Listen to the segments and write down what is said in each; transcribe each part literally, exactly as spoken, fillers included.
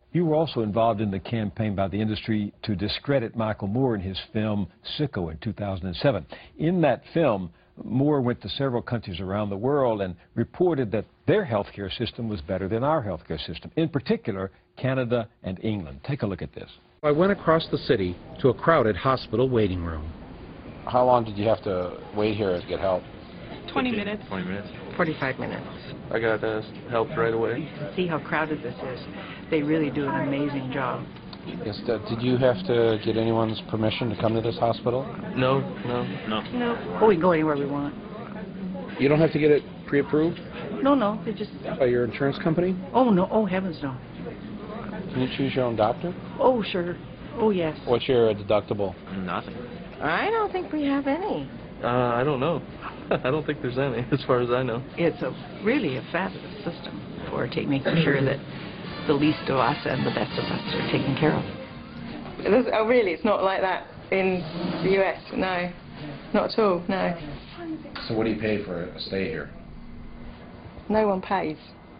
You were also involved in the campaign by the industry to discredit Michael Moore in his film Sicko in two thousand seven. In that film, Moore went to several countries around the world and reported that their healthcare system was better than our healthcare system, in particular Canada and England. Take a look at this. I went across the city to a crowded hospital waiting room. How long did you have to wait here to get help? twenty minutes. twenty minutes. forty-five minutes. I got uh, help right away. You can see how crowded this is. They really do an amazing job. Yes, uh, did you have to get anyone's permission to come to this hospital? No, no, no. No. Oh, we can go anywhere we want. You don't have to get it pre-approved No, no, they just... by your insurance company? Oh, no. Oh, heavens, no. Can you choose your own doctor? Oh, sure. Oh, yes. What's your deductible? Nothing. I don't think we have any. Uh, I don't know. I don't think there's any, as far as I know. It's a really a fabulous system for take, making sure that the least of us and the best of us are taken care of. There's, oh, really? It's not like that in the U S? No. Not at all, no. So what do you pay for a stay here? No one pays.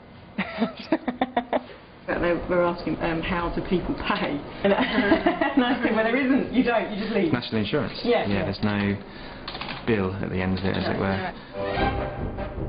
They were asking um, how do people pay? And I said, well, there isn't. You don't. You just leave. National insurance? Yeah. Yeah, there's no bill at the end of it, as it were. No.